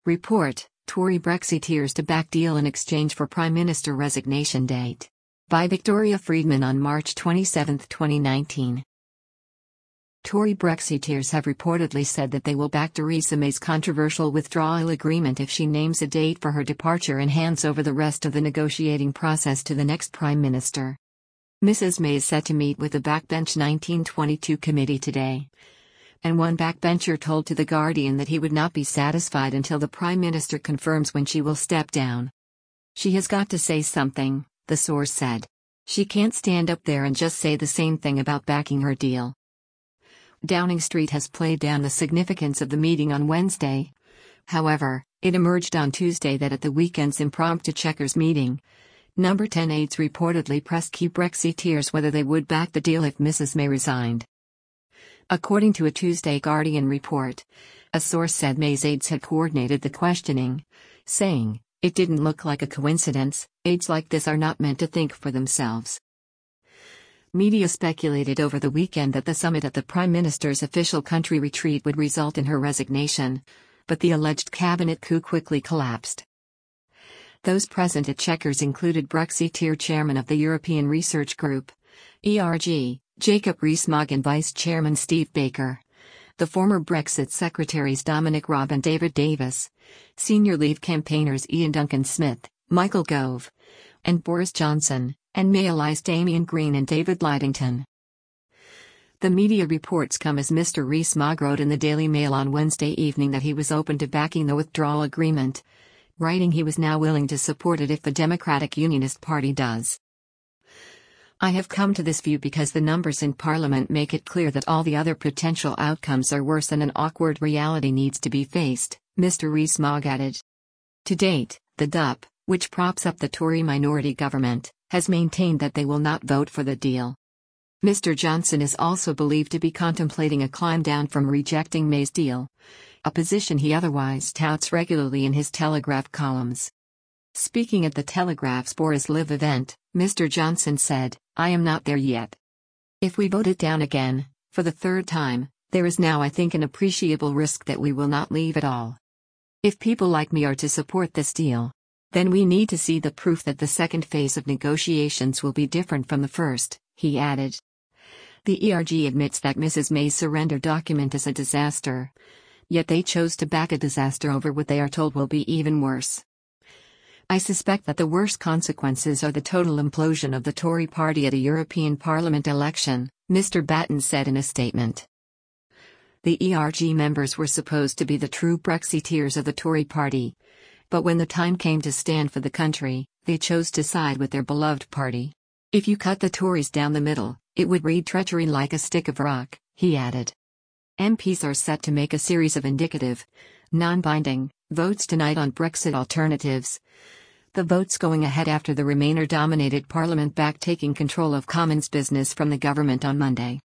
Report, Tory Brexiteers to back deal in exchange for Prime Minister resignation date. By Victoria Friedman on March 27, 2019. Tory Brexiteers have reportedly said that they will back Theresa May's controversial withdrawal agreement if she names a date for her departure and hands over the rest of the negotiating process to the next Prime Minister. Mrs. May is set to meet with the Backbench 1922 committee today. And one backbencher told to The Guardian that he would not be satisfied until the Prime Minister confirms when she will step down. She has got to say something, the source said. She can't stand up there and just say the same thing about backing her deal. Downing Street has played down the significance of the meeting on Wednesday. However, it emerged on Tuesday that at the weekend's impromptu Chequers meeting, Number 10 aides reportedly pressed key Brexiteers whether they would back the deal if Mrs. May resigned. According to a Tuesday Guardian report, a source said May's aides had coordinated the questioning, saying, "It didn't look like a coincidence, aides like this are not meant to think for themselves." Media speculated over the weekend that the summit at the Prime Minister's official country retreat would result in her resignation, but the alleged cabinet coup quickly collapsed. Those present at Chequers included Brexiteer chairman of the European Research Group, ERG, Jacob Rees-Mogg and Vice Chairman Steve Baker, the former Brexit secretaries Dominic Raab and David Davis, senior Leave campaigners Ian Duncan-Smith, Michael Gove, and Boris Johnson, and May allies Damian Green and David Lidington. The media reports come as Mr. Rees-Mogg wrote in the Daily Mail on Wednesday evening that he was open to backing the withdrawal agreement, writing he was now willing to support it if the Democratic Unionist Party does. "I have come to this view because the numbers in Parliament make it clear that all the other potential outcomes are worse and an awkward reality needs to be faced," Mr. Rees-Mogg added. To date, the DUP, which props up the Tory minority government, has maintained that they will not vote for the deal. Mr. Johnson is also believed to be contemplating a climb down from rejecting May's deal, a position he otherwise touts regularly in his Telegraph columns. Speaking at the Telegraph's Boris Live event, Mr. Johnson said, "I am not there yet. If we vote it down again, for the third time, there is now I think an appreciable risk that we will not leave at all. If people like me are to support this deal, then we need to see the proof that the second phase of negotiations will be different from the first," he added. The ERG admits that Mrs. May's surrender document is a disaster, yet they chose to back a disaster over what they are told will be even worse. "I suspect that the worst consequences are the total implosion of the Tory party at a European Parliament election," Mr. Batten said in a statement. The ERG members were supposed to be the true Brexiteers of the Tory party, but when the time came to stand for the country, they chose to side with their beloved party. "If you cut the Tories down the middle, it would read treachery like a stick of rock," he added. MPs are set to make a series of indicative, non-binding, votes tonight on Brexit alternatives. The votes going ahead after the Remainer-dominated Parliament back taking control of Commons business from the government on Monday.